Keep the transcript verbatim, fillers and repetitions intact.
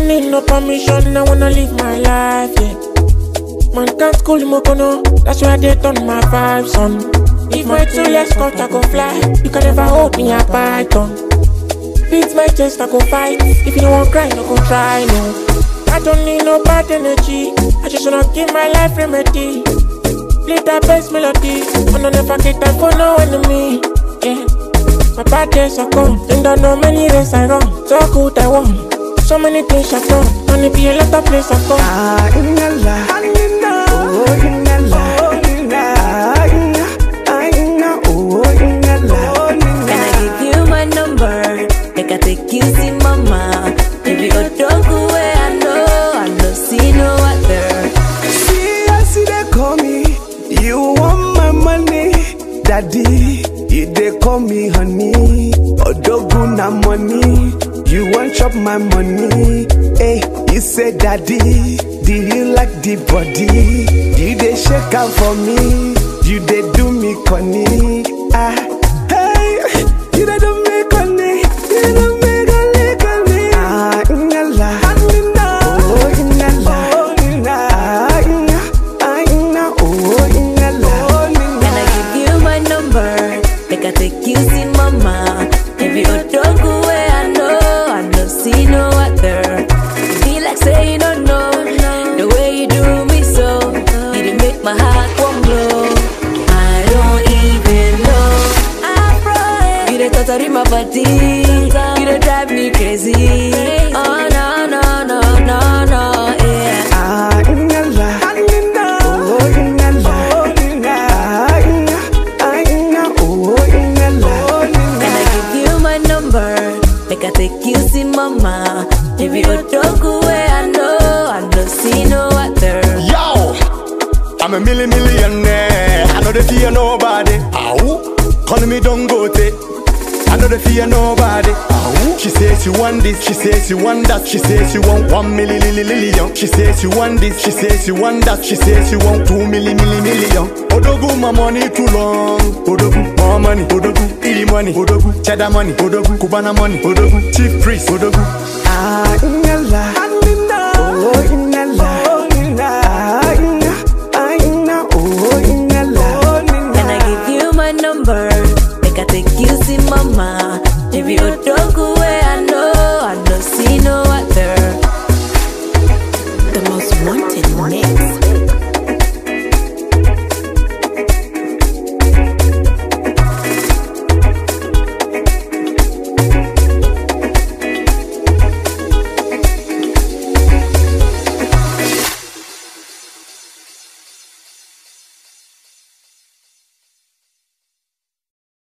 need no permission, I wanna live my life, yeah. Man can't school mokono, that's why they turn my vibes on. If my two legs cut, I go fly. You can never hold me a python. Beat my chest, I go fight. If you don't want cry, no go try, no. I don't need no bad energy. I just wanna give my life remedy. Play that best melody. I don't never get time for no enemy, yeah. My bad days are gone. And I know many days I run. So good I won. So many things I've done. And it be a lot of places I've gone. Ah, inala, inala, oh inala, oh inala, inala, oh inala. Can I give you my number? Make I take you see mama. If you go talk away, I know, I know, see no other. See, I see they call me. You want my money, daddy. You they call me honey. Odogu na money. You want chop my money. Hey, you say daddy. Do you like the body? You they shake out for me. You they do me conny. Ah, hey, you they do me conny. You do me conny conny. Ah, inala, oh inala, oh inala, ah inala, oh inala. Can I give you my number? Make I take you see mama. If you go talk away, I know, I know, see no other. Be like say you don't know the way you do me so. You didn't make my heart warm glow. I don't even know. I pray. You done totally my body. You done drive me crazy. Oh no no no no no yeah. Ah inala, oh inala, oh inala, ah inala, oh inala. Can I give you my number? Make I take you see mama. If you go talk away, I know, I know, see no other. Yo, I'm a milli millionaire. I know they fear nobody. Ow, calling me Dangote. I know they fear nobody. Ow. She says she want this, she says she want that. She says she want one milli milli million. She says she want this, she says she want that. She says she want two milli milli million. Odogu, my money too long. Odogu, more money. Odogu, e money. Odogu, cheddar money. Odogu, Cubana money. Odogu, chief priest. Odogu. Ah inala.